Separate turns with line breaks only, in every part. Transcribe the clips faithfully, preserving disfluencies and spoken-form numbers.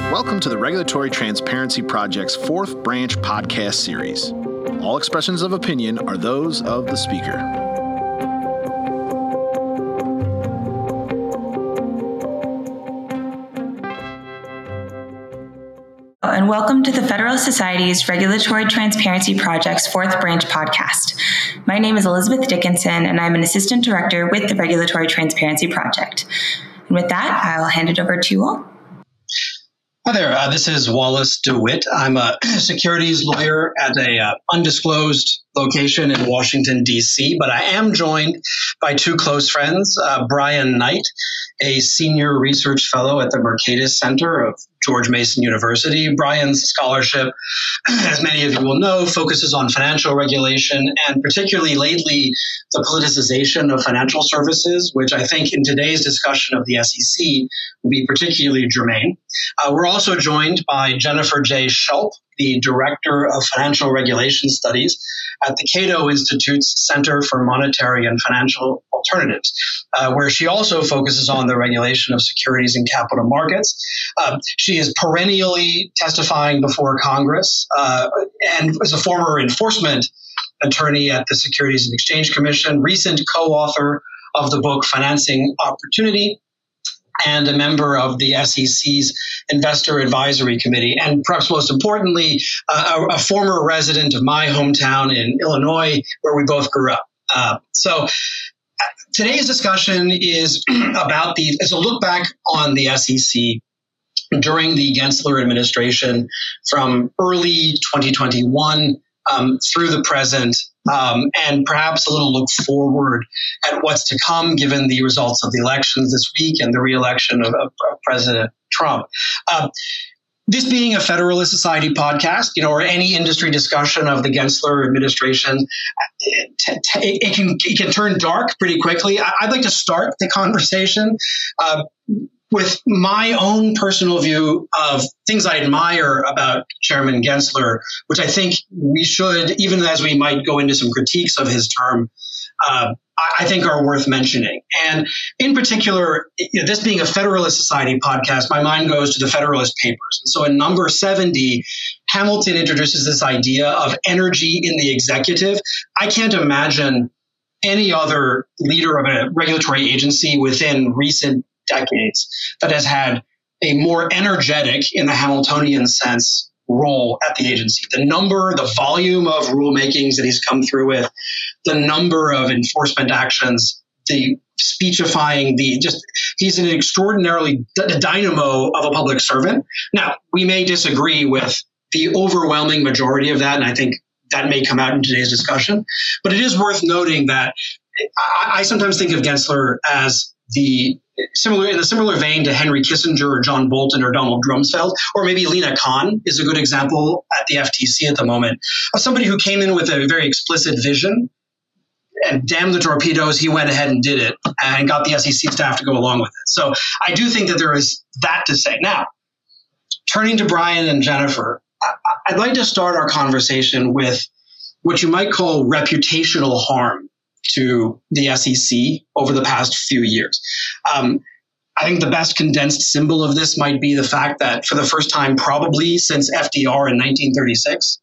Welcome to the Regulatory Transparency Project's fourth branch podcast series. All expressions of opinion are those of the speaker.
And welcome to the Federalist Society's Regulatory Transparency Project's fourth branch podcast. My name is Elizabeth Dickinson, and I'm an assistant director with the Regulatory Transparency Project. And with that, I'll hand it over to you all.
Hi there, uh, this is Wallace DeWitt. I'm a securities lawyer at a uh, undisclosed location in Washington, D C, but I am joined by two close friends, uh, Brian Knight, a senior research fellow at the Mercatus Center of George Mason University. Brian's scholarship, as many of you will know, focuses on financial regulation and particularly lately the politicization of financial services, which I think in today's discussion of the S E C will be particularly germane. Uh, we're also joined by Jennifer J. Schulp, the Director of Financial Regulation Studies at the Cato Institute's Center for Monetary and Financial Alternatives, uh, where she also focuses on the regulation of securities and capital markets. Uh, she is perennially testifying before Congress uh, and is a former enforcement attorney at the Securities and Exchange Commission, recent co-author of the book Financing Opportunity, and a member of the S E C's Investor Advisory Committee, and perhaps most importantly, uh, a, a former resident of my hometown in Illinois, where we both grew up. Uh, so uh, today's discussion is about the, is a look back on the S E C during the Gensler administration from early twenty twenty-one um, through the present, Um, and perhaps a little look forward at what's to come given the results of the elections this week and the re-election of, of, of President Trump. Uh, this being a Federalist Society podcast, you know, or any industry discussion of the Gensler administration, it, it, it can it can turn dark pretty quickly. I, I'd like to start the conversation uh, with my own personal view of things I admire about Chairman Gensler, which I think we should, even as we might go into some critiques of his term, uh, I think are worth mentioning. And in particular, you know, this being a Federalist Society podcast, my mind goes to the Federalist Papers. And so in number seventy, Hamilton introduces this idea of energy in the executive. I can't imagine any other leader of a regulatory agency within recent decades that has had a more energetic, in the Hamiltonian sense, role at the agency. The number, the volume of rulemakings that he's come through with, the number of enforcement actions, the speechifying, the just, he's an extraordinarily d- dynamo of a public servant. Now, we may disagree with the overwhelming majority of that, and I think that may come out in today's discussion, but it is worth noting that I, I sometimes think of Gensler as the similar in a similar vein to Henry Kissinger or John Bolton or Donald Rumsfeld, or maybe Lina Khan is a good example at the F T C at the moment, of somebody who came in with a very explicit vision and damn the torpedoes, he went ahead and did it and got the S E C staff to go along with it. So I do think that there is that to say. Now, turning to Brian and Jennifer, I'd like to start our conversation with what you might call reputational harm to the S E C over the past few years. Um, I think the best condensed symbol of this might be the fact that for the first time probably since F D R in nineteen thirty-six,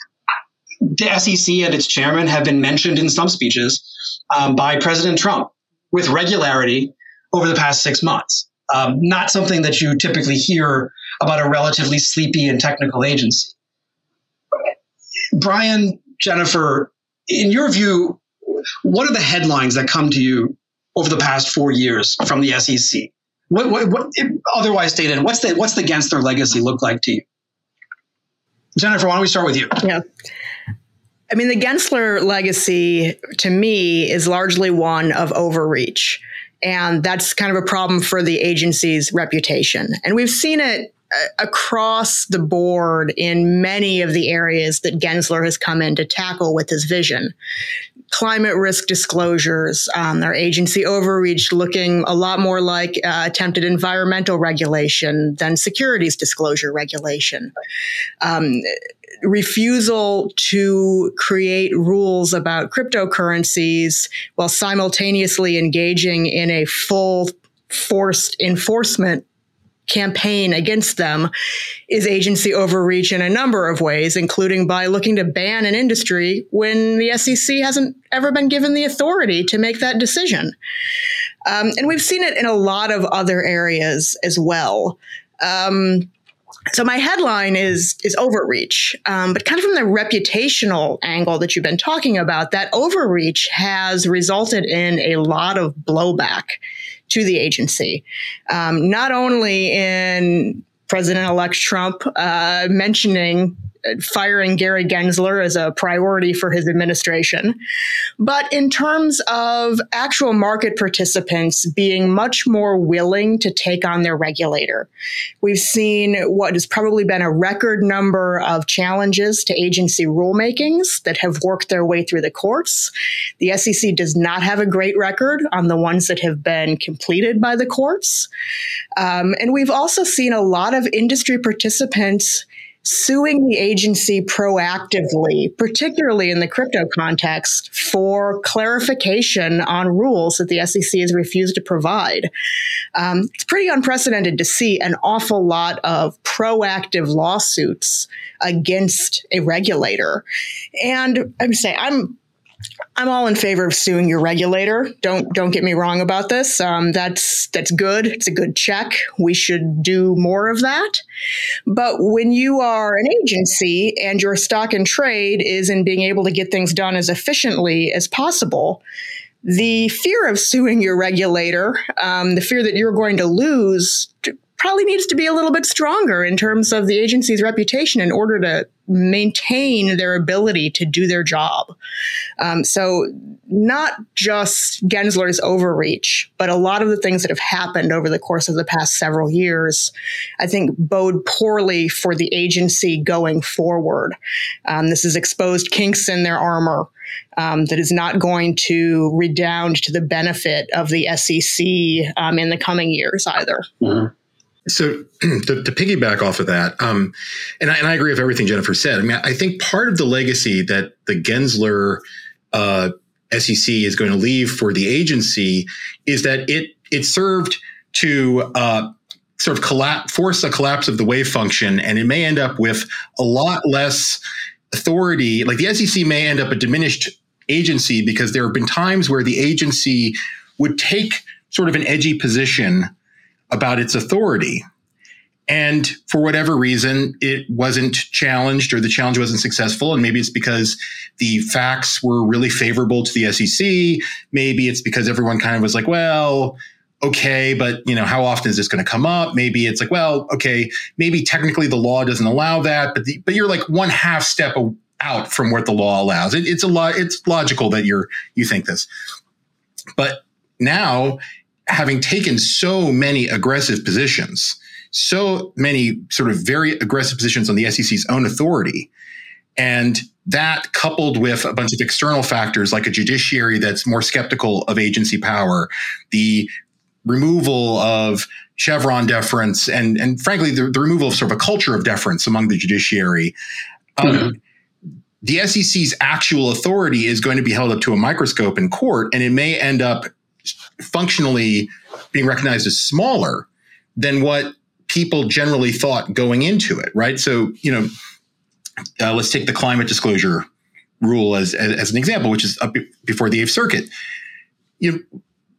the S E C and its chairman have been mentioned in some speeches um, by President Trump with regularity over the past six months. Um, not something that you typically hear about a relatively sleepy and technical agency. Brian, Jennifer, in your view, what are the headlines that come to you over the past four years from the S E C? What, what, what otherwise stated, what's the what's the Gensler legacy look like to you? Jennifer, why don't we start with you?
Yeah. I mean, the Gensler legacy to me is largely one of overreach. And that's kind of a problem for the agency's reputation. And we've seen it across the board in many of the areas that Gensler has come in to tackle with his vision. Climate risk disclosures, um, our agency overreach looking a lot more like uh, attempted environmental regulation than securities disclosure regulation. Um, refusal to create rules about cryptocurrencies while simultaneously engaging in a full forced enforcement campaign against them is agency overreach in a number of ways, including by looking to ban an industry when the S E C hasn't ever been given the authority to make that decision. Um, and we've seen it in a lot of other areas as well. Um, so my headline is is overreach, um, but kind of from the reputational angle that you've been talking about, that overreach has resulted in a lot of blowback to the agency, um, not only in President-elect Trump uh, mentioning firing Gary Gensler as a priority for his administration, but in terms of actual market participants being much more willing to take on their regulator. We've seen what has probably been a record number of challenges to agency rulemakings that have worked their way through the courts. The S E C does not have a great record on the ones that have been completed by the courts. Um, and we've also seen a lot of industry participants suing the agency proactively, particularly in the crypto context, for clarification on rules that the S E C has refused to provide. Um, it's pretty unprecedented to see an awful lot of proactive lawsuits against a regulator. And I'm saying I'm I'm all in favor of suing your regulator. Don't don't get me wrong about this. Um, that's that's good. It's a good check. We should do more of that. But when you are an agency and your stock and trade is in being able to get things done as efficiently as possible, the fear of suing your regulator, um, the fear that you're going to lose, probably needs to be a little bit stronger in terms of the agency's reputation in order to maintain their ability to do their job. Um, so not just Gensler's overreach, but a lot of the things that have happened over the course of the past several years, I think bode poorly for the agency going forward. Um, this has exposed kinks in their armor um, that is not going to redound to the benefit of the S E C um, in the coming years either.
Mm-hmm.
So to, to piggyback off of that, um, and, I, and I agree with everything Jennifer said. I mean, I think part of the legacy that the Gensler uh, S E C is going to leave for the agency is that it it served to uh, sort of collapse, force a collapse of the wave function, and it may end up with a lot less authority. Like the S E C may end up a diminished agency because there have been times where the agency would take sort of an edgy position about its authority. And for whatever reason, it wasn't challenged or the challenge wasn't successful. And maybe it's because the facts were really favorable to the S E C. Maybe it's because everyone kind of was like, well, okay, but you know, how often is this going to come up? Maybe it's like, well, okay, maybe technically the law doesn't allow that, but the, but you're like one half step out from what the law allows. It, it's a lot. It's logical that you're you think this, but now, having taken so many aggressive positions, so many sort of very aggressive positions on the S E C's own authority, and that coupled with a bunch of external factors like a judiciary that's more skeptical of agency power, the removal of Chevron deference, and, and frankly, the, the removal of sort of a culture of deference among the judiciary, um, mm-hmm. the S E C's actual authority is going to be held up to a microscope in court, and it may end up functionally being recognized as smaller than what people generally thought going into it, right? So, you know, uh, let's take the climate disclosure rule as, as, as an example, which is up before the Eighth Circuit. You know,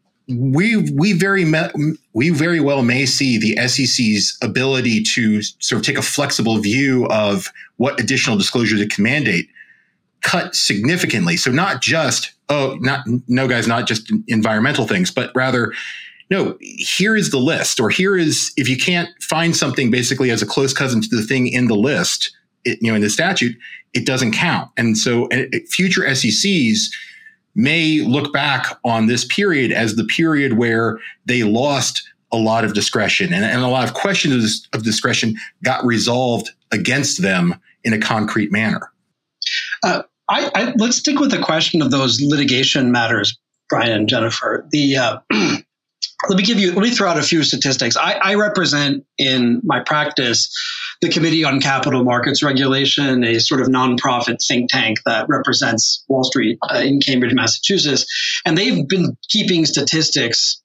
we we very me- we very well may see the S E C's ability to sort of take a flexible view of what additional disclosures it can mandate cut significantly. So not just, oh, not no, guys, not just environmental things, but rather, no, here is the list, or here is, if you can't find something basically as a close cousin to the thing in the list, it, you know, in the statute, it doesn't count. And so uh, future S E Cs may look back on this period as the period where they lost a lot of discretion, and, and a lot of questions of discretion got resolved against them in a concrete manner.
Uh, I, I, let's stick with the question of those litigation matters, Brian and Jennifer. The uh, let me give you, let me throw out a few statistics. I, I represent in my practice the Committee on Capital Markets Regulation, a sort of nonprofit think tank that represents Wall Street uh, in Cambridge, Massachusetts, and they've been keeping statistics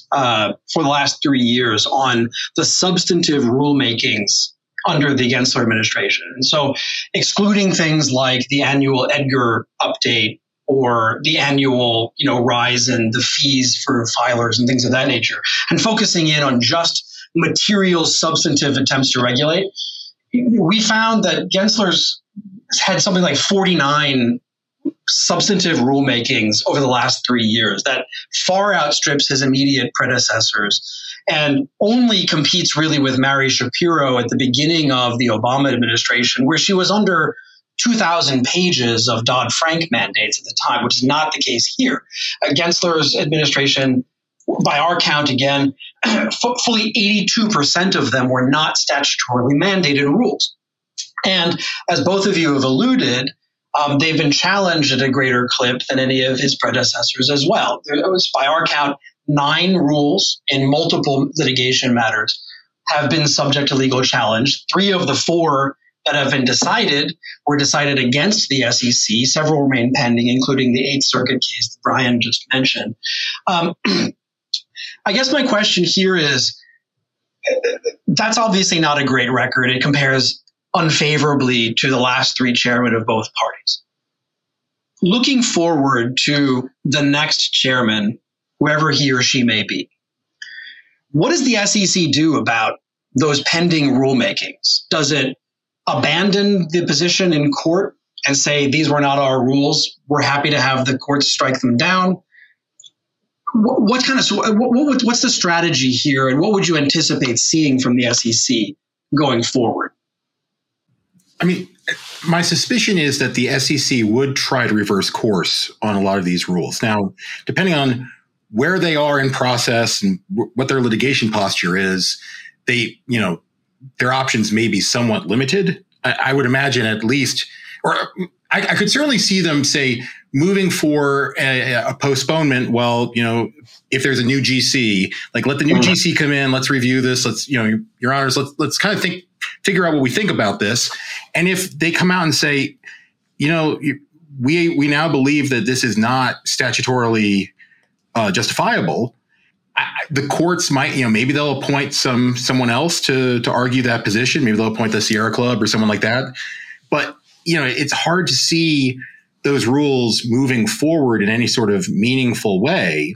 uh, for the last three years on the substantive rulemakings under the Gensler administration. And so excluding things like the annual Edgar update or the annual, you know, rise in the fees for filers and things of that nature, and focusing in on just material substantive attempts to regulate, we found that Gensler's had something like forty-nine substantive rulemakings over the last three years that far outstrips his immediate predecessors and only competes really with Mary Shapiro at the beginning of the Obama administration, where she was under two thousand pages of Dodd-Frank mandates at the time, which is not the case here. Uh, Gensler's administration, by our count again, f- fully eighty-two percent of them were not statutorily mandated rules. And as both of you have alluded, um, they've been challenged at a greater clip than any of his predecessors as well. There was, by our count, nine rules in multiple litigation matters have been subject to legal challenge. Three of the four that have been decided were decided against the S E C. Several remain pending, including the Eighth Circuit case that Brian just mentioned. Um, I guess my question here is, that's obviously not a great record. It compares unfavorably to the last three chairmen of both parties. Looking forward to the next chairman, whoever he or she may be, what does the S E C do about those pending rulemakings? Does it abandon the position in court and say, these were not our rules, we're happy to have the courts strike them down? What, what kind of what, what, what's the strategy here, and what would you anticipate seeing from the S E C going forward?
I mean, my suspicion is that the S E C would try to reverse course on a lot of these rules. Now, depending on where they are in process and w- what their litigation posture is, they, you know, their options may be somewhat limited. I, I would imagine at least, or I, I could certainly see them say moving for a, a postponement. Well, you know, if there's a new G C, like let the new G C come in, let's review this. Let's, you know, your, your honors, let's, let's kind of think, figure out what we think about this. And if they come out and say, you know, we, we now believe that this is not statutorily uh, justifiable, I, the courts might, you know, maybe they'll appoint some someone else to to argue that position. Maybe they'll appoint the Sierra Club or someone like that. But, you know, it's hard to see those rules moving forward in any sort of meaningful way.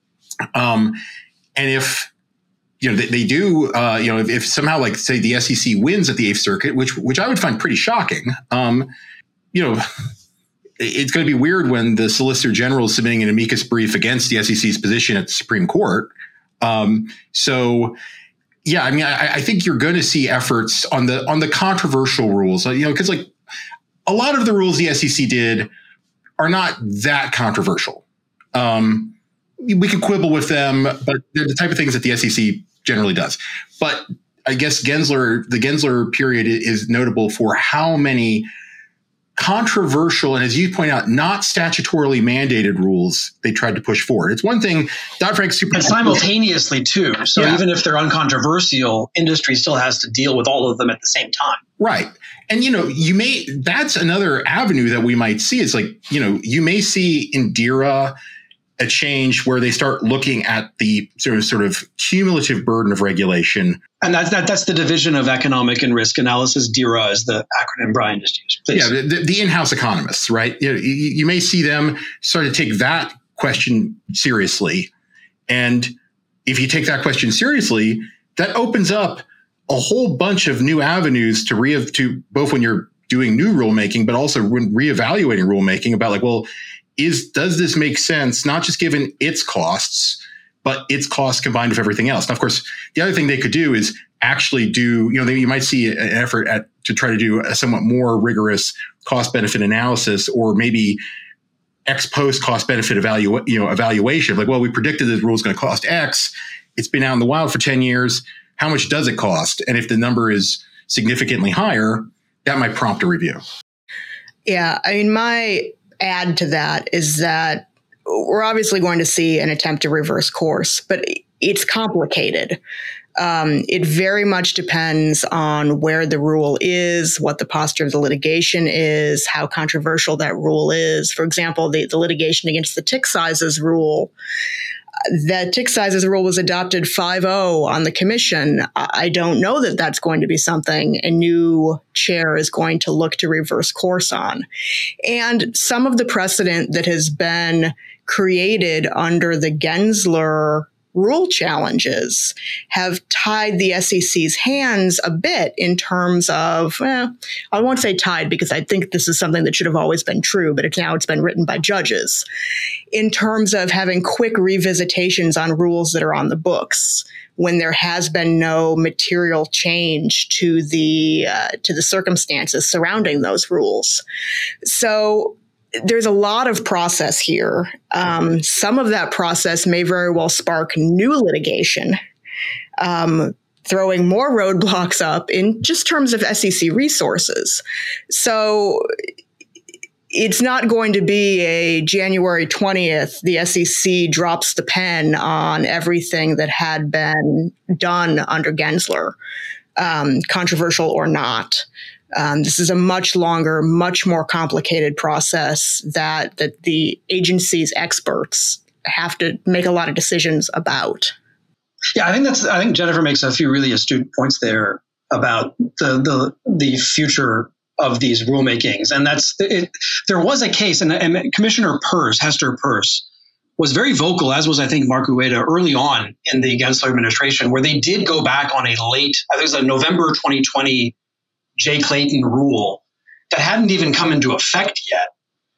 Um, and if, you know, they, they do, uh, you know, if, if somehow, like, say, the S E C wins at the Eighth Circuit, which which I would find pretty shocking, um, you know, it's going to be weird when the Solicitor General is submitting an amicus brief against the S E C's position at the Supreme Court. Um, so, yeah, I mean, I, I think you're going to see efforts on the on the controversial rules, you know, because like a lot of the rules the S E C did are not that controversial. Um, we can quibble with them, but they're the type of things that the S E C generally does. But I guess Gensler, the Gensler period is notable for how many controversial, and as you point out, not statutorily mandated rules they tried to push forward. It's one thing, Dodd-Frank super
and simultaneously too. So yeah. Even if they're uncontroversial, industry still has to deal with all of them at the same time.
Right. And, you know, you may, that's another avenue that we might see. It's like, you know, you may see in D E R A a change where they start looking at the sort of sort of cumulative burden of regulation.
And that's that, that's the Division of Economic and Risk Analysis. D E R A is the acronym Brian just used. Please.
Yeah, the, the in-house economists, right? You, know, you, you may see them start to take that question seriously. And if you take that question seriously, that opens up a whole bunch of new avenues to re to both when you're doing new rulemaking, but also when reevaluating rulemaking about like, well, is does this make sense? Not just given its costs, but its costs combined with everything else. Now, of course, the other thing they could do is actually do, you know, they, you might see an effort at to try to do a somewhat more rigorous cost benefit analysis, or maybe ex post cost benefit evalu- you know, evaluation. Like, well, we predicted this rule is going to cost X. It's been out in the wild for ten years. How much does it cost? And if the number is significantly higher, that might prompt a review.
Yeah, I mean, my add to that is that we're obviously going to see an attempt to reverse course, but it's complicated. Um, it very much depends on where the rule is, what the posture of the litigation is, how controversial that rule is. For example, the, the litigation against the tick sizes rule The tick sizes rule was adopted five oh on the commission. I don't know that that's going to be something a new chair is going to look to reverse course on. And some of the precedent that has been created under the Gensler rule challenges have tied the S E C's hands a bit in terms of, well, I won't say tied because I think this is something that should have always been true, but it's now it's been written by judges, in terms of having quick revisitations on rules that are on the books when there has been no material change to the uh, to the circumstances surrounding those rules. So there's a lot of process here. Um, some of that process may very well spark new litigation, um, throwing more roadblocks up in just terms of S E C resources. So it's not going to be a January twentieth, the S E C drops the pen on everything that had been done under Gensler, um, controversial or not. Um, this is a much longer, much more complicated process that, that the agency's experts have to make a lot of decisions about.
Yeah, I think that's. I think Jennifer makes a few really astute points there about the the the future of these rulemakings, and that's it. There was a case, and, and Commissioner Peirce, Hester Peirce, was very vocal, as was I think Mark Ueda early on in the Gensler administration, where they did go back on a late, I think it was a November twenty twenty Jay Clayton rule that hadn't even come into effect yet.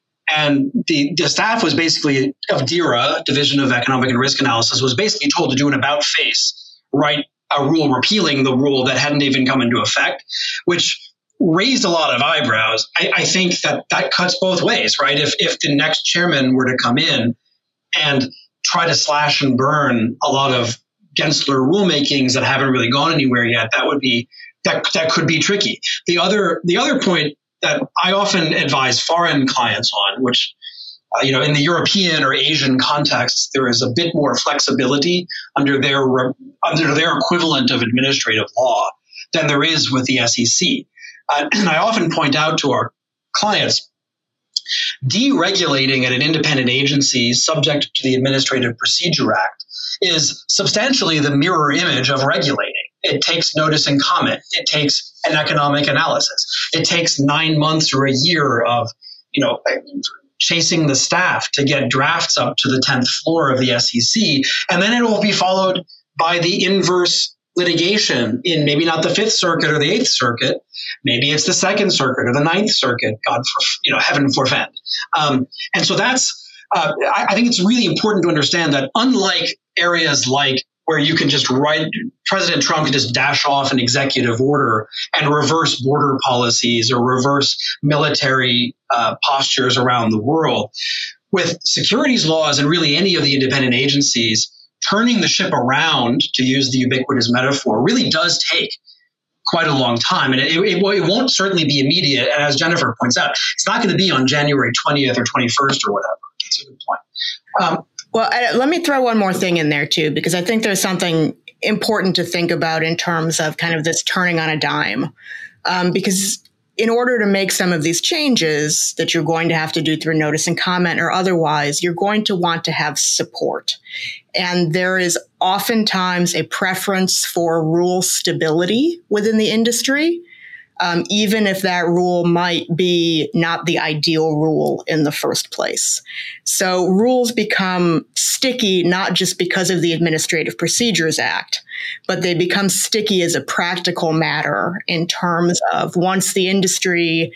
And the, the staff was basically, of DERA, Division of Economic and Risk Analysis, was basically told to do an about face, write a rule repealing the rule that hadn't even come into effect, which raised a lot of eyebrows. I, I think that that cuts both ways, right? If, if the next chairman were to come in and try to slash and burn a lot of Gensler rulemakings that haven't really gone anywhere yet, that would be That that could be tricky. The other the other point that I often advise foreign clients on, which uh, you know, in the European or Asian context, there is a bit more flexibility under their under their equivalent of administrative law than there is with the S E C. Uh, and I often point out to our clients, deregulating at an independent agency subject to the Administrative Procedure Act is substantially the mirror image of regulating. It takes notice and comment. It takes an economic analysis. It takes nine months or a year of, you know, chasing the staff to get drafts up to the tenth floor of the S E C. And then it will be followed by the inverse litigation in maybe not the Fifth Circuit or the Eighth Circuit. Maybe it's the Second Circuit or the Ninth Circuit, God, for, you know, heaven forfend. Um, and so that's, uh, I, I think it's really important to understand that unlike areas like where you can just write, President Trump can just dash off an executive order and reverse border policies or reverse military uh, postures around the world. With securities laws and really any of the independent agencies, turning the ship around, to use the ubiquitous metaphor, really does take quite a long time. And it, it, it won't certainly be immediate. And as Jennifer points out, it's not going to be on January twentieth or twenty-first or whatever. That's a good point. Um,
Well, I, let me throw one more thing in there, too, because I think there's something important to think about in terms of kind of this turning on a dime. Um, because in order to make some of these changes that you're going to have to do through notice and comment or otherwise, you're going to want to have support. And there is oftentimes a preference for rule stability within the industry. Um, even if that rule might be not the ideal rule in the first place. So rules become sticky not just because of the Administrative Procedures Act, but they become sticky as a practical matter in terms of once the industry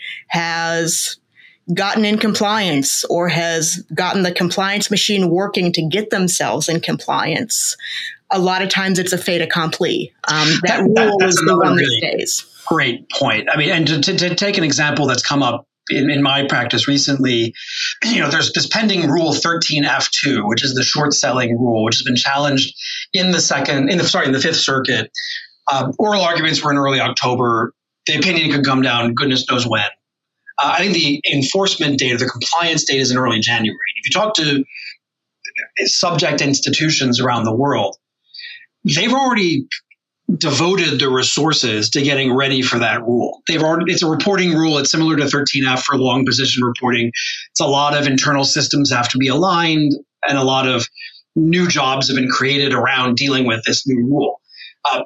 has gotten in compliance or has gotten the compliance machine working to get themselves in compliance, a lot of times it's a fait accompli. Um, that, that rule
that,
is the one that stays.
Great point. I mean, and to, to, to take an example that's come up in, in my practice recently, you know, there's this pending Rule thirteen F two, which is the short selling rule, which has been challenged in the second, in the sorry, in the Fifth Circuit. Um, oral arguments were in early October. The opinion could come down, goodness knows when. Uh, I think the enforcement date or the compliance date is in early January. If you talk to subject institutions around the world, they've already devoted the resources to getting ready for that rule. They've already, it's a reporting rule. It's similar to thirteen F for long position reporting. It's a lot of internal systems have to be aligned and a lot of new jobs have been created around dealing with this new rule. Uh,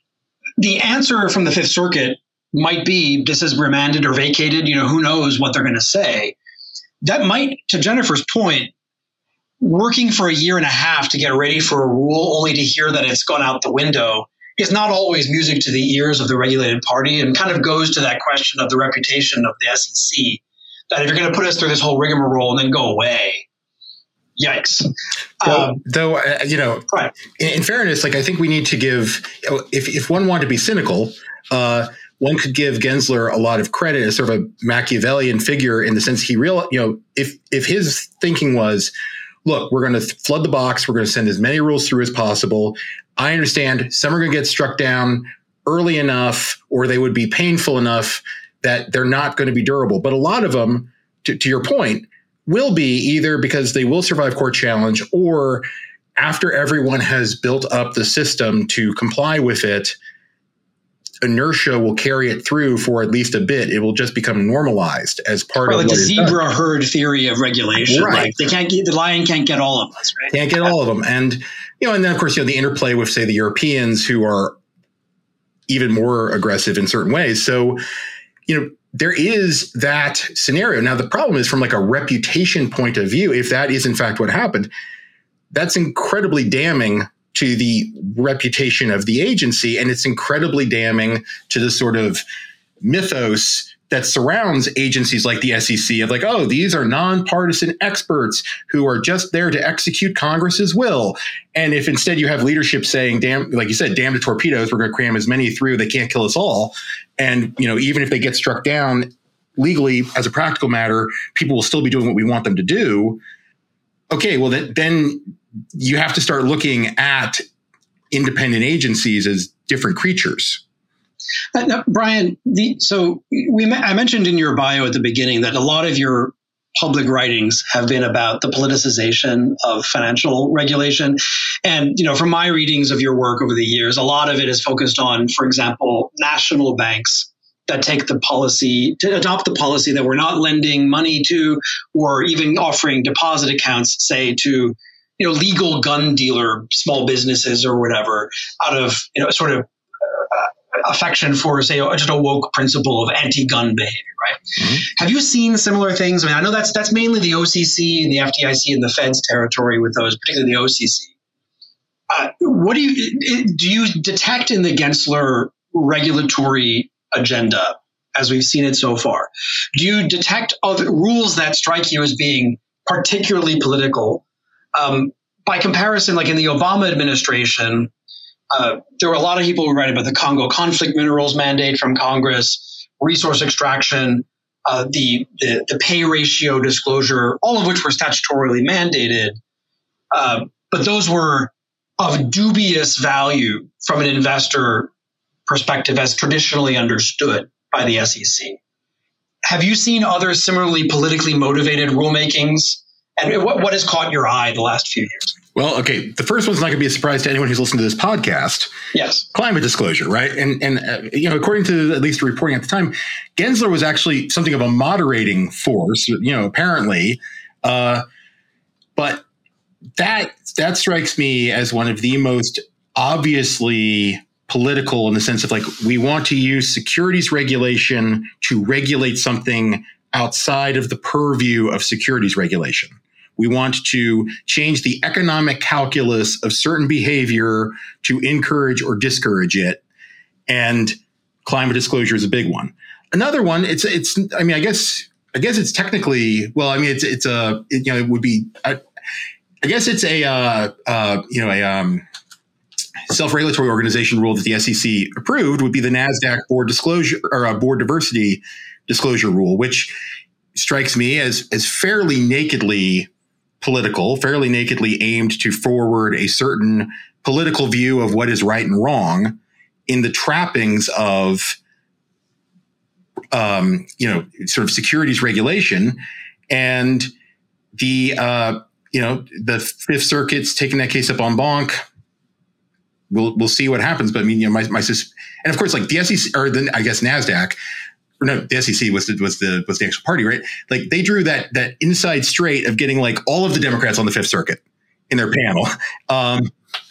the answer from the Fifth Circuit might be this is remanded or vacated. You know, who knows what they're going to say. That might, to Jennifer's point, working for a year and a half to get ready for a rule only to hear that it's gone out the window is not always music to the ears of the regulated party, and kind of goes to that question of the reputation of the S E C, that if you're going to put us through this whole rigmarole and then go away, yikes.
Well,
um,
though, uh, you know,
right.
in, in fairness, like I think we need to give, if, if one wanted to be cynical, uh, one could give Gensler a lot of credit as sort of a Machiavellian figure in the sense he real, you know, if if his thinking was, look, we're going to flood the box, we're going to send as many rules through as possible. I understand some are going to get struck down early enough, or they would be painful enough that they're not going to be durable. But a lot of them, to, to your point, will be either because they will survive court challenge, or after everyone has built up the system to comply with it, inertia will carry it through for at least a bit. It will just become normalized as part
or
of
like
what
the
is
zebra
done.
herd theory of regulation.
Right.
Like they can't get, the lion can't get all of us, right?
Can't get all of them. And, you know, and then of course, you know, the interplay with, say, the Europeans, who are even more aggressive in certain ways. So, you know, there is that scenario. Now, the problem is from like a reputation point of view, if that is in fact what happened, that's incredibly damning to the reputation of the agency. And it's incredibly damning to the sort of mythos that surrounds agencies like the S E C of like, oh, these are nonpartisan experts who are just there to execute Congress's will. And if instead you have leadership saying, damn, like you said, damn the torpedoes, we're going to cram as many through, they can't kill us all. And, you know, even if they get struck down legally as a practical matter, people will still be doing what we want them to do. Okay, well, then, then you have to start looking at independent agencies as different creatures.
Uh, now, Brian, the, so we I mentioned in your bio at the beginning that a lot of your public writings have been about the politicization of financial regulation. And, you know, from my readings of your work over the years, a lot of it is focused on, for example, national banks that take the policy, to adopt the policy that we're not lending money to, or even offering deposit accounts, say, to, you know, legal gun dealer, small businesses or whatever, out of, you know, sort of affection for, say, just a woke principle of anti-gun behavior, right? Mm-hmm. Have you seen similar things? I mean, I know that's that's mainly the O C C and the F D I C and the Fed's territory with those, particularly the O C C. Uh, what do you do? You detect in the Gensler regulatory agenda, as we've seen it so far? Do you detect other rules that strike you as being particularly political? Um, by comparison, like in the Obama administration, Uh, there were a lot of people who write about the Congo conflict minerals mandate from Congress, resource extraction, uh, the, the the pay ratio disclosure, all of which were statutorily mandated. Uh, but those were of dubious value from an investor perspective as traditionally understood by the S E C. Have you seen other similarly politically motivated rulemakings? And what, what has caught your eye the last few years?
Well, okay, the first one's not going to be a surprise to anyone who's listened to this podcast.
Yes.
Climate disclosure, right? And, and uh, you know, according to at least the reporting at the time, Gensler was actually something of a moderating force, you know, apparently. Uh, but that that strikes me as one of the most obviously political in the sense of like, we want to use securities regulation to regulate something outside of the purview of securities regulation. We want to change the economic calculus of certain behavior to encourage or discourage it. And climate disclosure is a big one. Another one, it's, it's, I mean, I guess, I guess it's technically, well, I mean, it's, it's a, it, you know, it would be, I, I guess it's a, uh, uh, you know, a, um, self-regulatory organization rule that the S E C approved would be the NASDAQ board disclosure or a board diversity disclosure rule, which strikes me as, as fairly nakedly political, fairly nakedly aimed to forward a certain political view of what is right and wrong in the trappings of, um, you know, sort of securities regulation. And the, uh, you know, the Fifth Circuit's taking that case up en banc. We'll, we'll see what happens. But I mean, you know, my, my, and of course, like the S E C or the, I guess NASDAQ, or no, the S E C was the, was the, was the actual party, right? Like they drew that, that inside straight of getting like all of the Democrats on the Fifth Circuit in their panel. Um,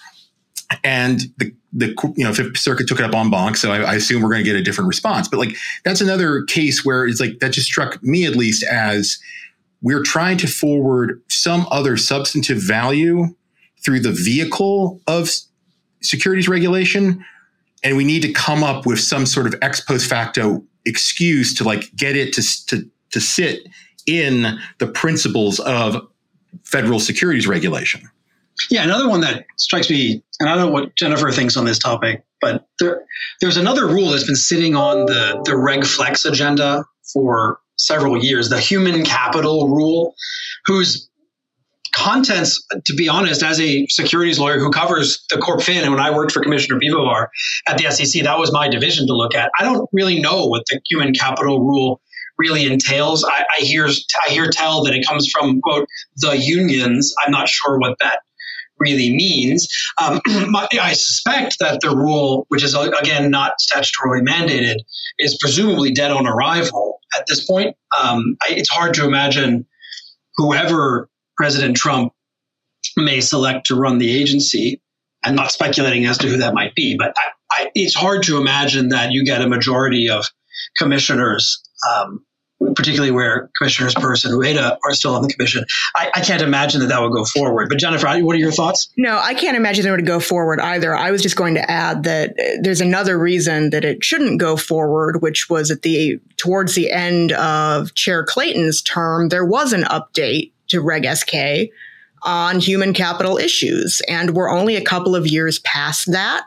and the, the, you know, Fifth Circuit took it up en banc. So I, I assume we're going to get a different response. But like, that's another case where it's like, that just struck me at least as we're trying to forward some other substantive value through the vehicle of securities regulation. And we need to come up with some sort of ex post facto excuse to like get it to, to, to sit in the principles of federal securities regulation.
Yeah, another one that strikes me, and I don't know what Jennifer thinks on this topic, but there, there's another rule that's been sitting on the, the Reg Flex agenda for several years, the human capital rule, whose contents, to be honest, as a securities lawyer who covers the Corp Fin, and when I worked for Commissioner Pivovar at the S E C, that was my division to look at. I don't really know what the human capital rule really entails. I, I hear I hear tell that it comes from, quote, the unions. I'm not sure what that really means. Um, my, I suspect that the rule, which is, again, not statutorily mandated, is presumably dead on arrival at this point. Um, I, it's hard to imagine whoever President Trump may select to run the agency. I'm not speculating as to who that might be, but I, I, it's hard to imagine that you get a majority of commissioners, um, particularly where Commissioners Peirce and Rueda are still on the commission. I, I can't imagine that that would go forward. But Jennifer, what are your thoughts?
No, I can't imagine it would go forward either. I was just going to add that there's another reason that it shouldn't go forward, which was at the towards the end of Chair Clayton's term, there was an update to Reg S K on human capital issues, and we're only a couple of years past that.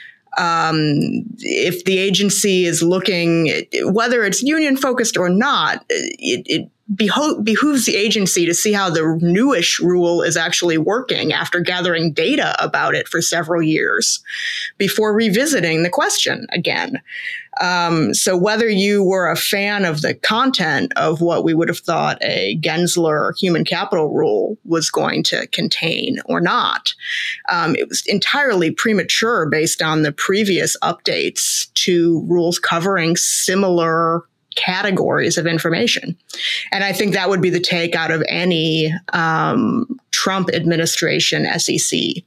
Um, if the agency is looking, whether it's union focused or not, it, it beho- behooves the agency to see how the newish rule is actually working after gathering data about it for several years before revisiting the question again. Um, so whether you were a fan of the content of what we would have thought a Gensler human capital rule was going to contain or not, um, it was entirely premature based on the previous updates to rules covering similar categories of information. And I think that would be the take out of any um, Trump administration S E C.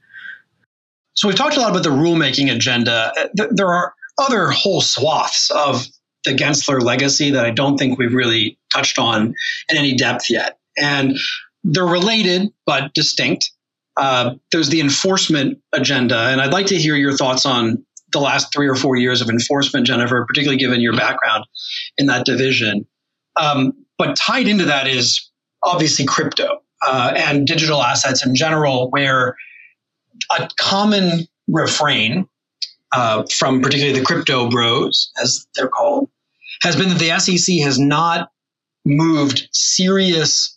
So we've talked a lot about the rulemaking agenda. There are other whole swaths of the Gensler legacy that I don't think we've really touched on in any depth yet. And they're related, but distinct. Uh, there's the enforcement agenda. And I'd like to hear your thoughts on the last three or four years of enforcement, Jennifer, particularly given your background in that division. Um, but tied into that is obviously crypto uh, and digital assets in general, where a common refrain Uh, from particularly the crypto bros, as they're called, has been that the S E C has not moved serious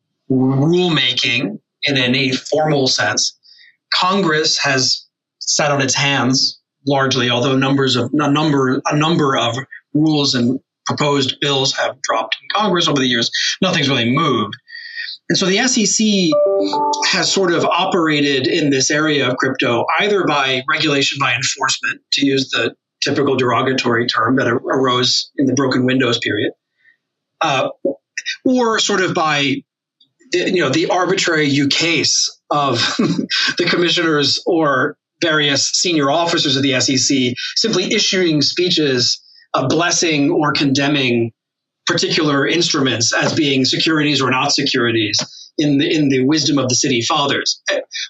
rulemaking in any formal sense. Congress has sat on its hands largely, although numbers of a number a number of rules and proposed bills have dropped in Congress over the years. Nothing's really moved. And so the S E C has sort of operated in this area of crypto, either by regulation by enforcement, to use the typical derogatory term that arose in the broken windows period, uh, or sort of by the, you know, the arbitrary ukase of the commissioners or various senior officers of the S E C simply issuing speeches of blessing or condemning particular instruments as being securities or not securities in the in the wisdom of the city fathers.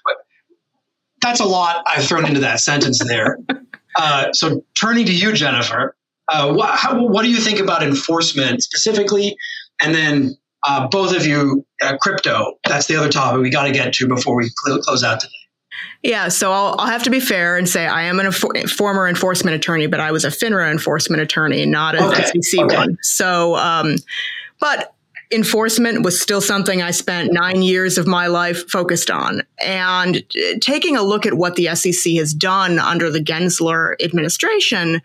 That's a lot I've thrown into that sentence there. Uh, so turning to you, Jennifer, uh, what, how, what do you think about enforcement specifically? And then uh, both of you, uh, crypto, that's the other topic we got to get to before we cl- close out today.
Yeah, so I'll, I'll have to be fair and say I am a enfor- former enforcement attorney, but I was a FINRA enforcement attorney, not an
okay.
S E C
okay.
one. So, um, but enforcement was still something I spent nine years of my life focused on. And taking a look at what the S E C has done under the Gensler administration,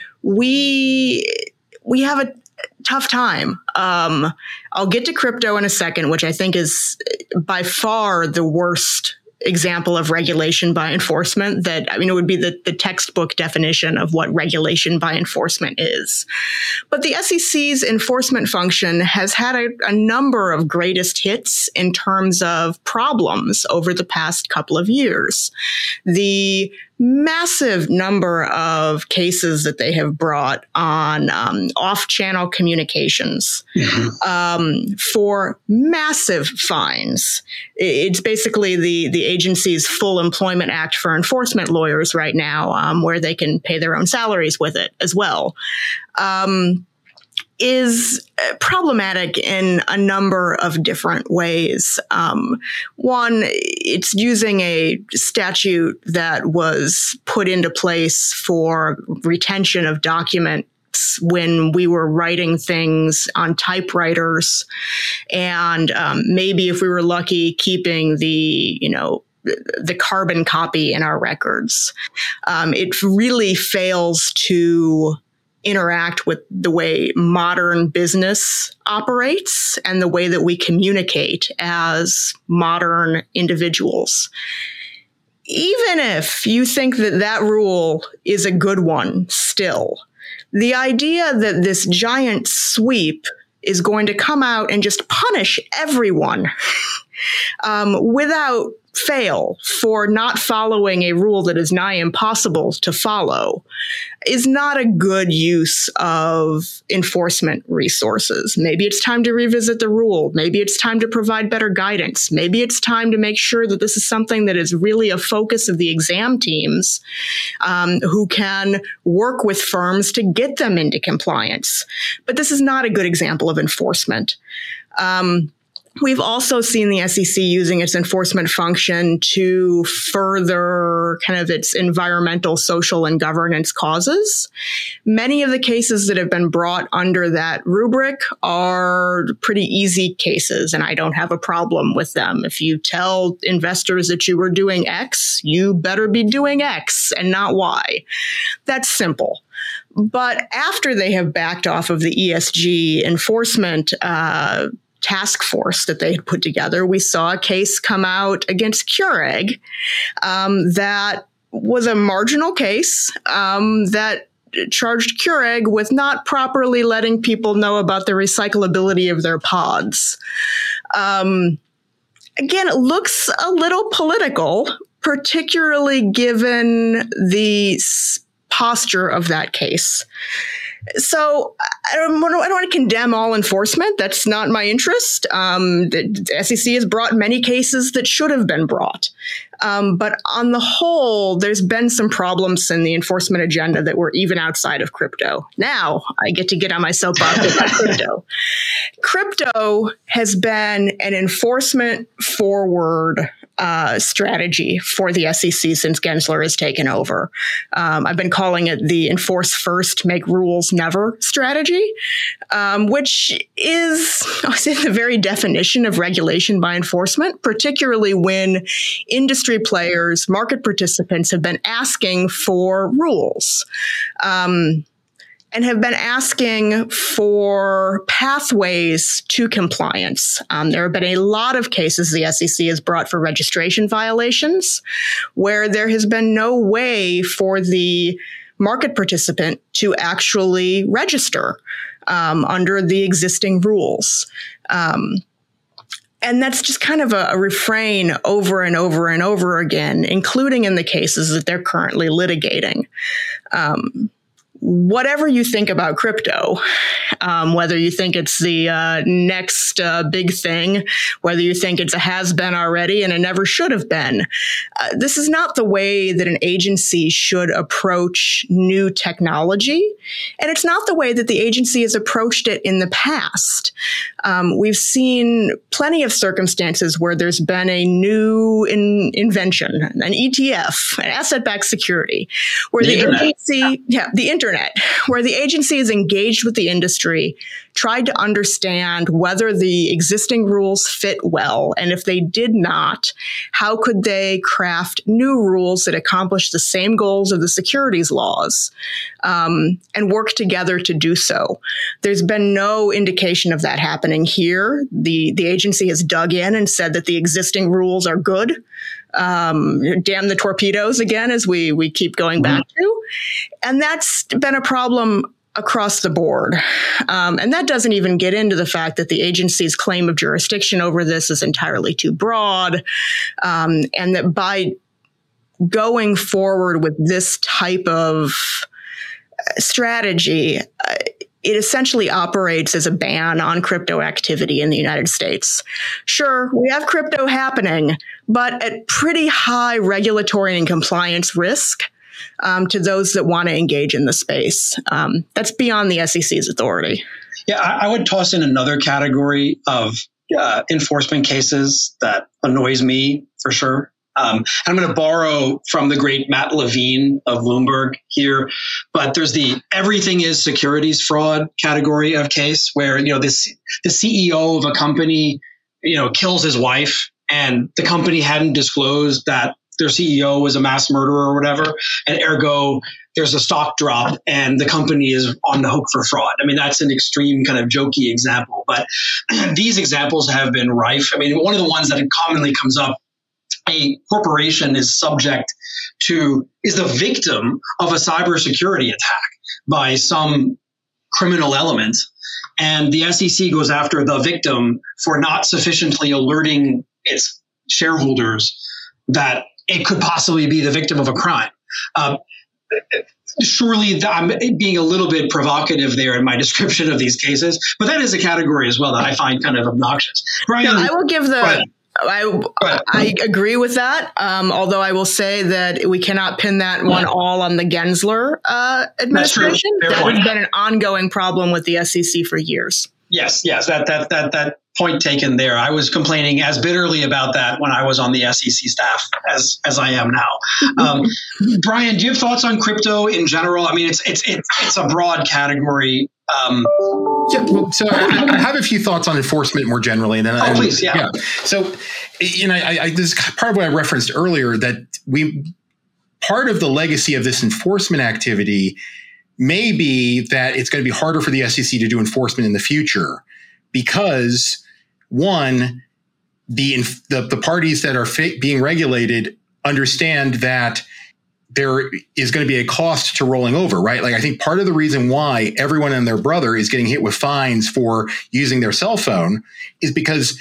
we we have a tough time. Um, I'll get to crypto in a second, which I think is by far the worst example of regulation by enforcement that, I mean, it would be the, the textbook definition of what regulation by enforcement is. But the S E C's enforcement function has had a, a number of greatest hits in terms of problems over the past couple of years. The massive number of cases that they have brought on um, off-channel communications mm-hmm. um, for massive fines. It's basically the, the agency's full employment act for enforcement lawyers right now, um, where they can pay their own salaries with it as well. Um, is problematic in a number of different ways. Um, one, it's using a statute that was put into place for retention of documents when we were writing things on typewriters, and um, maybe if we were lucky, keeping the, you know, the carbon copy in our records. Um, it really fails to interact with the way modern business operates and the way that we communicate as modern individuals. Even if you think that that rule is a good one still, the idea that this giant sweep is going to come out and just punish everyone um, without fail for not following a rule that is nigh impossible to follow is not a good use of enforcement resources. Maybe it's time to revisit the rule. Maybe it's time to provide better guidance. Maybe it's time to make sure that this is something that is really a focus of the exam teams um, who can work with firms to get them into compliance. But this is not a good example of enforcement. Um, We've also seen the S E C using its enforcement function to further kind of its environmental, social, and governance causes. Many of the cases that have been brought under that rubric are pretty easy cases, and I don't have a problem with them. If you tell investors that you were doing X, you better be doing X and not Y. That's simple. But after they have backed off of the E S G enforcement uh task force that they had put together, we saw a case come out against Keurig um, that was a marginal case um, that charged Keurig with not properly letting people know about the recyclability of their pods. Um, again, it looks a little political, particularly given the posture of that case. So I don't, I don't want to condemn all enforcement. That's not my interest. Um, the S E C has brought many cases that should have been brought. Um, but on the whole, there's been some problems in the enforcement agenda that were even outside of crypto. Now I get to get on my soapbox about crypto. Crypto has been an enforcement forward Uh, strategy for the S E C since Gensler has taken over. Um, I've been calling it the enforce first, make rules never strategy, um, which is I say, the very definition of regulation by enforcement, particularly when industry players, market participants have been asking for rules. Um, and have been asking for pathways to compliance. Um, there have been a lot of cases the S E C has brought for registration violations where there has been no way for the market participant to actually register um, under the existing rules. Um, And that's just kind of a, a refrain over and over and over again, including in the cases that they're currently litigating. Um, Whatever you think about crypto, um, whether you think it's the uh, next uh, big thing, whether you think it's a has-been already and it never should have been, uh, this is not the way that an agency should approach new technology. And it's not the way that the agency has approached it in the past. Um, we've seen plenty of circumstances where there's been a new in- invention, an E T F, an asset-backed security, where the, the agency, yeah, the internet, where the agency is engaged with the industry, tried to understand whether the existing rules fit well, and if they did not, how could they craft new rules that accomplish the same goals of the securities laws, um, and work together to do so. There's been no indication of that happening here. The, the agency has dug in and said that the existing rules are good. um, damn the torpedoes again, as we we keep going back to, and that's been a problem across the board. Um, and that doesn't even get into the fact that the agency's claim of jurisdiction over this is entirely too broad, um, and that by going forward with this type of strategy, uh, it essentially operates as a ban on crypto activity in the United States. Sure, we have crypto happening, but at pretty high regulatory and compliance risk um, to those that want to engage in the space. Um, that's beyond the S E C's authority.
Yeah, I, I would toss in another category of uh, enforcement cases that annoys me for sure. Um, I'm going to borrow from the great Matt Levine of Bloomberg here, but there's the everything is securities fraud category of case where, you know, this, the C E O of a company, you know, kills his wife and the company hadn't disclosed that their C E O was a mass murderer or whatever. And ergo, there's a stock drop and the company is on the hook for fraud. I mean, that's an extreme kind of jokey example, but these examples have been rife. I mean, one of the ones that commonly comes up, a corporation is subject to, is the victim of a cybersecurity attack by some criminal element. And the S E C goes after the victim for not sufficiently alerting its shareholders that it could possibly be the victim of a crime. Um, surely I'm being a little bit provocative there in my description of these cases, but that is a category as well that I find kind of obnoxious. Brian,
no, I will give the... I, I agree with that, um, although I will say that we cannot pin that one all on the Gensler uh, administration. That has been an ongoing problem with the S E C for years.
Yes, yes, that that that that point taken there. I was complaining as bitterly about that when I was on the S E C staff as as I am now. Um, Brian, do you have thoughts on crypto in general? I mean, it's it's it's, it's a broad category. Um,
yeah, well, so I, I have a few thoughts on enforcement more generally, and then
oh,
I,
please, yeah.
yeah. So, you know, I, I, this is part of what I referenced earlier, that we part of the legacy of this enforcement activity may be that it's going to be harder for the S E C to do enforcement in the future because, one, the the, the parties that are fa- being regulated understand that there is going to be a cost to rolling over, right? Like, I think part of the reason why everyone and their brother is getting hit with fines for using their cell phone is because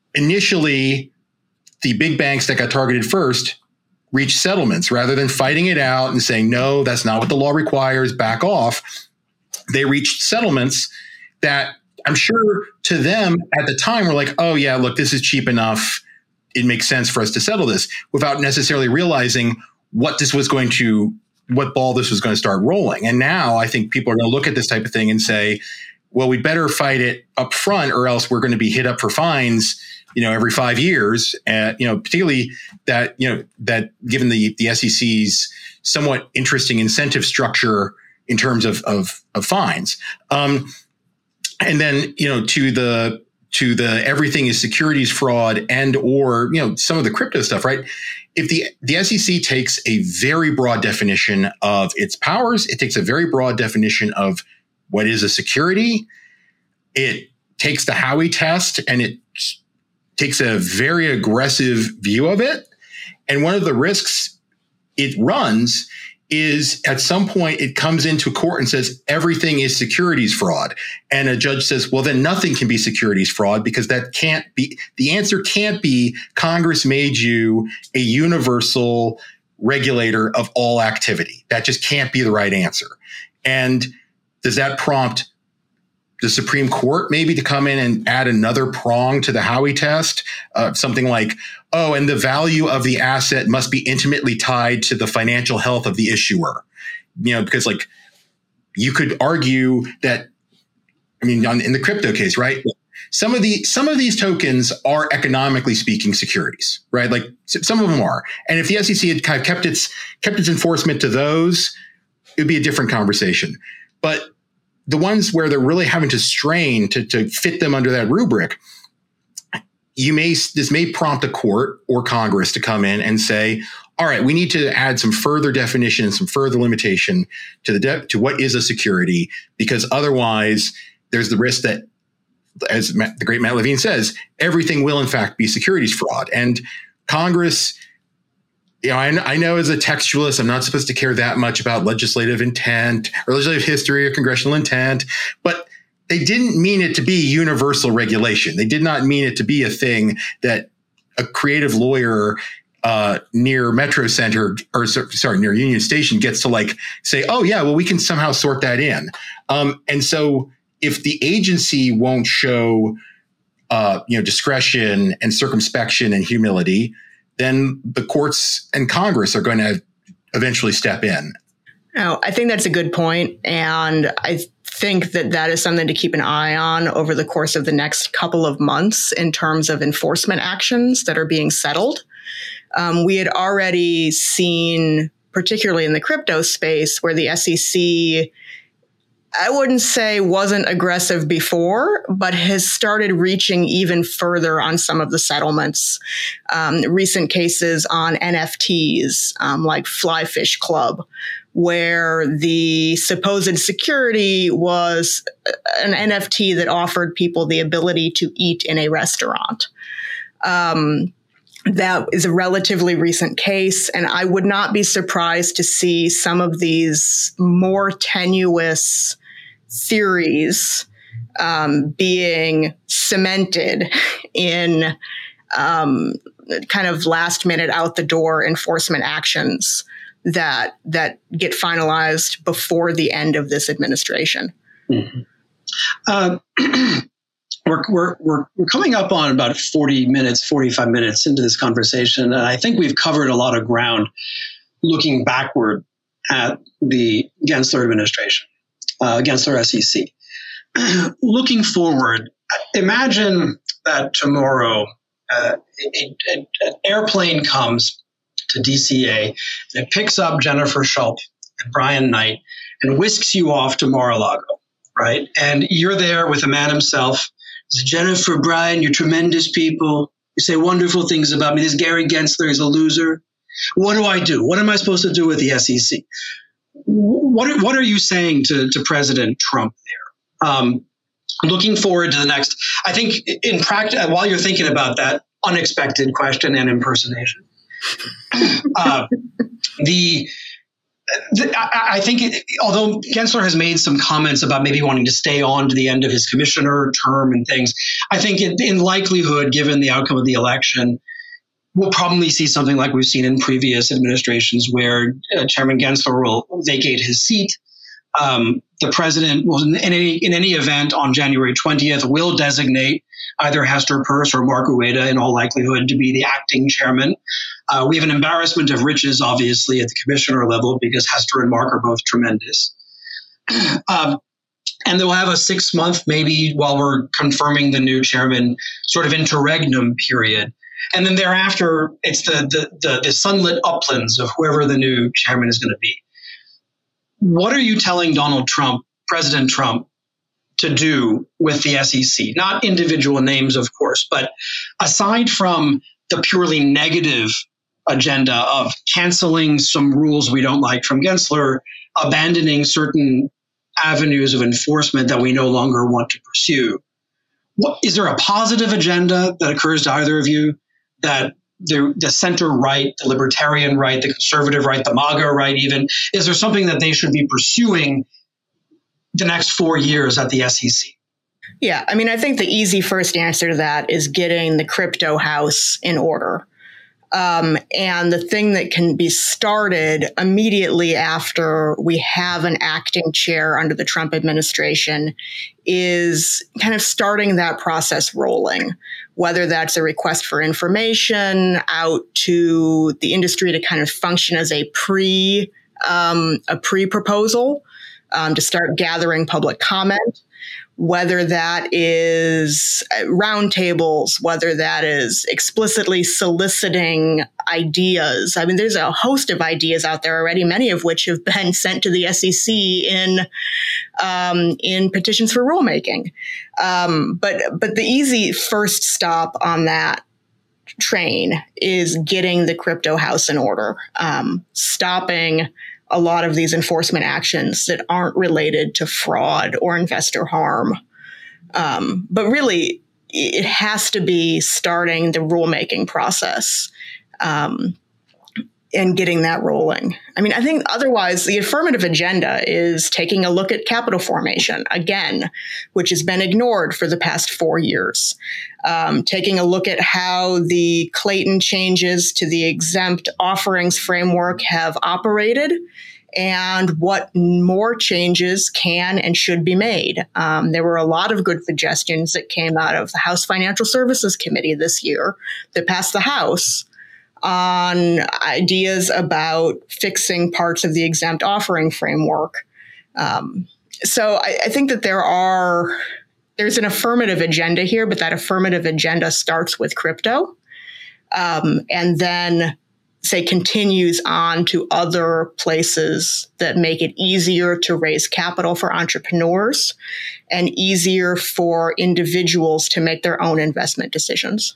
initially the big banks that got targeted first reached settlements rather than fighting it out and saying, no, that's not what the law requires, back off. They reached settlements that I'm sure to them at the time were like, oh yeah, look, this is cheap enough. It makes sense for us to settle this, without necessarily realizing what this was going to, what ball this was going to start rolling. And now I think people are going to look at this type of thing and say, well, we better fight it up front or else we're going to be hit up for fines, you know, every five years. And, you know, particularly that, you know, that given the, the S E C's somewhat interesting incentive structure in terms of, of, of fines. Um, and then, you know, to the, to the everything is securities fraud and, or, you know, some of the crypto stuff, right? If the, the S E C takes a very broad definition of its powers, it takes a very broad definition of what is a security. It takes the Howey test and it takes a very aggressive view of it. And one of the risks it runs is at some point it comes into court and says everything is securities fraud. And a judge says, well, then nothing can be securities fraud because that can't be, the answer can't be Congress made you a universal regulator of all activity. That just can't be the right answer. And does that prompt the Supreme Court maybe to come in and add another prong to the Howey test? Uh, something like, oh, and the value of the asset must be intimately tied to the financial health of the issuer. You know, because like you could argue that, I mean, on, in the crypto case, right? Some of the some of these tokens are economically speaking securities, right? Like some of them are. And if the S E C had kind of kept its kept its enforcement to those, it would be a different conversation. But the ones where they're really having to strain to, to fit them under that rubric, you may, this may prompt a court or Congress to come in and say, all right, we need to add some further definition and some further limitation to the de- to what is a security, because otherwise there's the risk that, as Matt, the great Matt Levine says, everything will in fact be securities fraud. And Congress you know, I, I know as a textualist, I'm not supposed to care that much about legislative intent or legislative history or congressional intent, but they didn't mean it to be universal regulation. They did not mean it to be a thing that a creative lawyer uh, near Metro Center or sorry, near Union Station gets to like say, oh yeah, well, we can somehow sort that in. Um, and so if the agency won't show, uh, you know, discretion and circumspection and humility, then the courts and Congress are going to eventually step in.
Oh, I think that's a good point. And I think that that is something to keep an eye on over the course of the next couple of months in terms of enforcement actions that are being settled. Um, we had already seen, particularly in the crypto space, where the S E C, I wouldn't say wasn't aggressive before, but has started reaching even further on some of the settlements. Um, recent cases on N F Ts, um, like Flyfish Club, where the supposed security was an N F T that offered people the ability to eat in a restaurant. Um, that is a relatively recent case, and I would not be surprised to see some of these more tenuous theories um, being cemented in um, kind of last minute out the door enforcement actions that that get finalized before the end of this administration.
Mm-hmm. Uh, we're, we're, we're, we're coming up on about forty minutes, forty-five minutes into this conversation, and I think we've covered a lot of ground looking backward at the Gensler administration, uh, Gensler S E C. Looking forward, imagine that tomorrow uh, a, a, an airplane comes to D C A and it picks up Jennifer Schulp and Brian Knight and whisks you off to Mar-a-Lago, right? And you're there with the man himself. It's Jennifer, Brian, you're tremendous people. You say wonderful things about me. This Gary Gensler is a loser. What do I do? What am I supposed to do with the S E C? What are, what are you saying to, to President Trump there? Um, looking forward to the next, I think in practice, while you're thinking about that unexpected question and impersonation, uh, the, the I, I think it, although Gensler has made some comments about maybe wanting to stay on to the end of his commissioner term and things, I think in, in likelihood, given the outcome of the election, we'll probably see something like we've seen in previous administrations where uh, Chairman Gensler will vacate his seat. Um, the president will, in any, in any event, on January twentieth, will designate either Hester Peirce or Mark Ueda, in all likelihood, to be the acting chairman. Uh, we have an embarrassment of riches, obviously, at the commissioner level, because Hester and Mark are both tremendous. um, and they'll have a six-month, maybe while we're confirming the new chairman, sort of interregnum period. And then thereafter, it's the, the, the, the sunlit uplands of whoever the new chairman is going to be. What are you telling Donald Trump, President Trump, to do with the S E C? Not individual names, of course, but aside from the purely negative agenda of canceling some rules we don't like from Gensler, abandoning certain avenues of enforcement that we no longer want to pursue. What, is there a positive agenda that occurs to either of you that the, the center right, the libertarian right, the conservative right, the MAGA right even, is there something that they should be pursuing the next four years at the S E C?
Yeah, I mean, I think the easy first answer to that is getting the crypto house in order. Um, and the thing that can be started immediately after we have an acting chair under the Trump administration is kind of starting that process rolling, whether that's a request for information out to the industry to kind of function as a pre, um, a pre-proposal, um, to start gathering public comment. Whether that is roundtables, whether that is explicitly soliciting ideas. I mean, there's a host of ideas out there already, many of which have been sent to the S E C in um, in petitions for rulemaking. Um, but but the easy first stop on that train is getting the crypto house in order, um, stopping a lot of these enforcement actions that aren't related to fraud or investor harm. Um, but really, it has to be starting the rulemaking process. Um, and getting that rolling. I mean, I think otherwise the affirmative agenda is taking a look at capital formation again, which has been ignored for the past four years. Um, taking a look at how the Clayton changes to the exempt offerings framework have operated and what more changes can and should be made. Um, there were a lot of good suggestions that came out of the House Financial Services Committee this year that passed the House on ideas about fixing parts of the exempt offering framework. Um, so I, I think that there are, there's an affirmative agenda here, but that affirmative agenda starts with crypto um, and then say continues on to other places that make it easier to raise capital for entrepreneurs and easier for individuals to make their own investment decisions.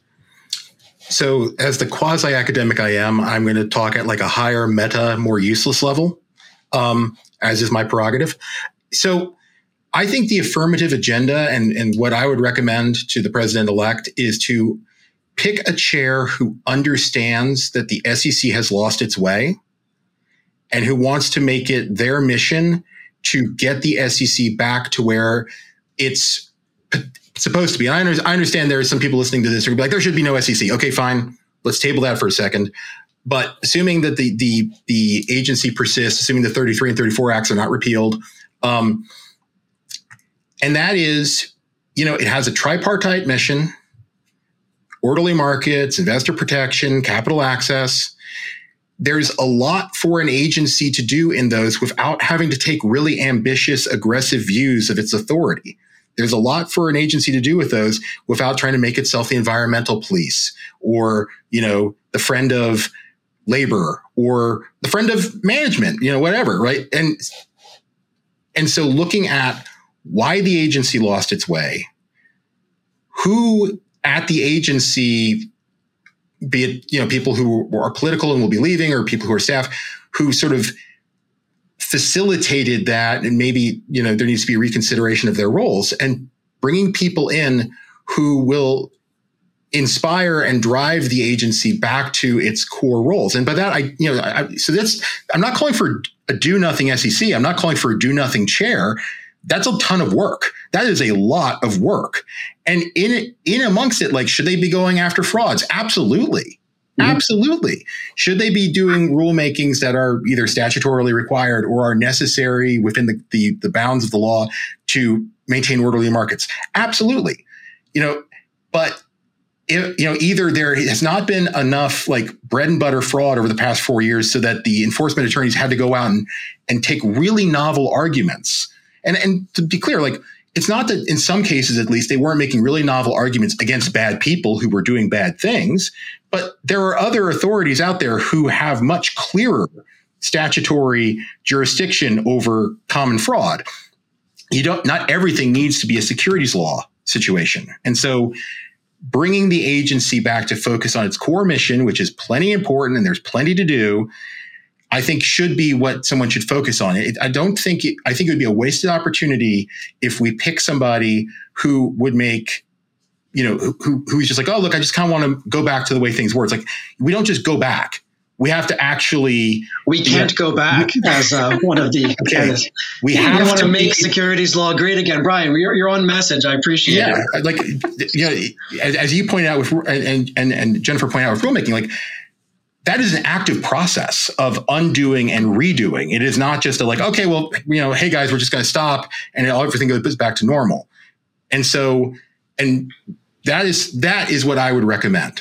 So as the quasi-academic I am, I'm going to talk at like a higher meta, more useless level, um, as is my prerogative. So I think the affirmative agenda and, and what I would recommend to the president-elect is to pick a chair who understands that the S E C has lost its way and who wants to make it their mission to get the S E C back to where it's p- supposed to be. And I, under- I understand there are some people listening to this who are like, there should be no S E C. Okay, fine. Let's table that for a second. But assuming that the the the agency persists, assuming the thirty-three and thirty-four acts are not repealed, um, and that is, you know, it has a tripartite mission: orderly markets, investor protection, capital access. There's a lot for an agency to do in those without having to take really ambitious, aggressive views of its authority. There's a lot for an agency to do with those without trying to make itself the environmental police or, you know, the friend of labor or the friend of management, you know, whatever, right? And, and so looking at why the agency lost its way, who at the agency, be it, you know, people who are political and will be leaving or people who are staff who sort of facilitated that, and maybe, you know, there needs to be a reconsideration of their roles, and bringing people in who will inspire and drive the agency back to its core roles. And by that, I, you know, I, so that's, I'm not calling for a do nothing S E C. I'm not calling for a do nothing chair. That's a ton of work. That is a lot of work. And in it, in amongst it, like, should they be going after frauds? Absolutely. Mm-hmm. Absolutely. Should they be doing rulemakings that are either statutorily required or are necessary within the, the, the bounds of the law to maintain orderly markets? Absolutely. You know, but if, you know, either there has not been enough like bread and butter fraud over the past four years so that the enforcement attorneys had to go out and, and take really novel arguments. And, and to be clear, like, it's not that in some cases, at least, they weren't making really novel arguments against bad people who were doing bad things. But there are other authorities out there who have much clearer statutory jurisdiction over common fraud. You don't, not everything needs to be a securities law situation. And so bringing the agency back to focus on its core mission, which is plenty important and there's plenty to do, I think should be what someone should focus on. It, I don't think, it, I think it would be a wasted opportunity if we pick somebody who would make, you know, who who's just like, oh, look, I just kind of want to go back to the way things were. It's like, we don't just go back. We have to actually.
We can't you know, go back as uh, one of the.
Okay.
Uh,
we have
want
to,
to make
be,
securities law great again. Brian, you're, you're on message. I appreciate
yeah,
it.
Like, you know, as, as you pointed out with, and, and, and Jennifer pointed out with rulemaking, like, that is an active process of undoing and redoing. It is not just a like, okay, well, you know, hey guys, we're just going to stop and everything goes back to normal. And so, and that is, that is what I would recommend.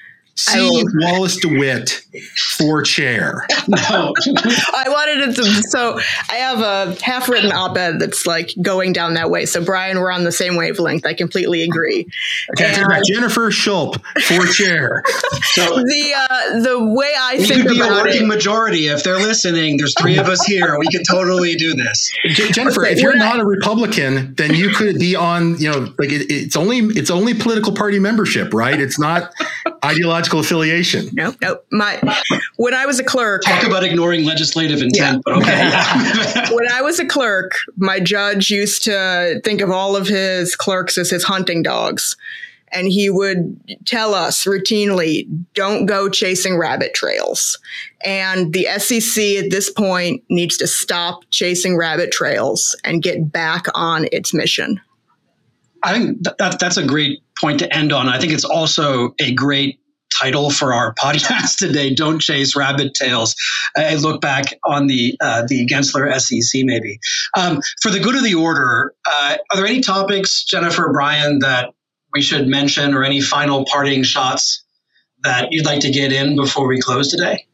See Wallace DeWitt for chair.
No.
I wanted it to, so I have a half-written op-ed that's like going down that way. So Brian, we're on the same wavelength. I completely agree.
Okay, and, Jennifer Schulp for chair.
So the uh, the way I
we
think
could be
about
a working
it,
majority if they're listening. There's three of us here. We could totally do this.
J- Jennifer, if you're not a Republican, then you could be on. You know, like it, it's only it's only political party membership, right? It's not ideological affiliation.
No, no. My when I was a clerk,
talk about ignoring legislative intent.
Yeah.
But okay.
When I was a clerk, my judge used to think of all of his clerks as his hunting dogs. and he would tell us routinely, don't go chasing rabbit trails. And the S E C at this point needs to stop chasing rabbit trails and get back on its mission.
I think that that's a great point to end on. I think it's also a great title for our podcast today, Don't Chase Rabbit Tails. I look back on the uh, the Gensler S E C maybe. Um, for the good of the order, uh, are there any topics, Jennifer, Brian, that we should mention, or any final parting shots that you'd like to get in before we close today?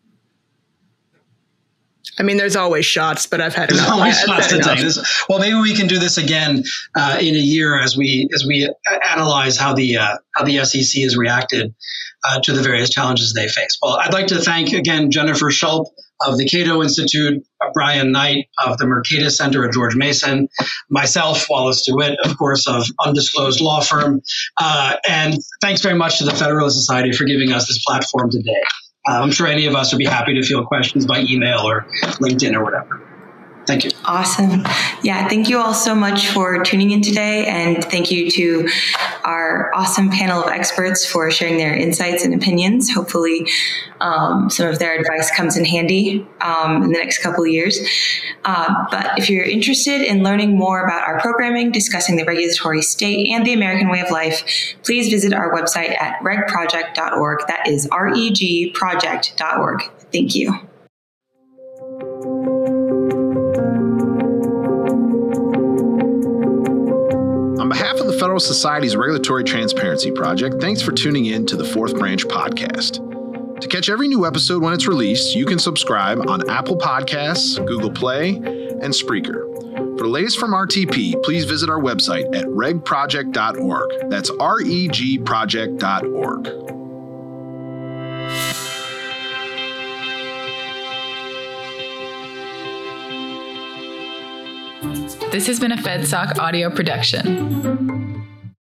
I mean, there's always shots, but I've had
There's
enough.
always
I've
shots
had
to
enough.
take. This, well, maybe we can do this again uh, in a year as we as we analyze how the uh, how the S E C has reacted uh, to the various challenges they face. Well, I'd like to thank again Jennifer Schulp of the Cato Institute, Brian Knight of the Mercatus Center at George Mason, myself, Wallace DeWitt, of course, of Undisclosed Law Firm, uh, and thanks very much to the Federalist Society for giving us this platform today. Uh, I'm sure any of us would be happy to field questions by email or LinkedIn or whatever. Thank you.
Awesome. Yeah, thank you all so much for tuning in today. And thank you to our awesome panel of experts for sharing their insights and opinions. Hopefully um, some of their advice comes in handy um, in the next couple of years. Uh, but if you're interested in learning more about our programming, discussing the regulatory state and the American way of life, please visit our website at reg project dot org. That is R E G project dot org. Thank you.
On behalf of the Federal Society's Regulatory Transparency Project, thanks for tuning in to the Fourth Branch podcast. To catch every new episode when it's released, you can subscribe on Apple Podcasts, Google Play, and Spreaker. For the latest from R T P, please visit our website at reg project dot org. That's R E G project dot org.
This has been a FedSoc audio production.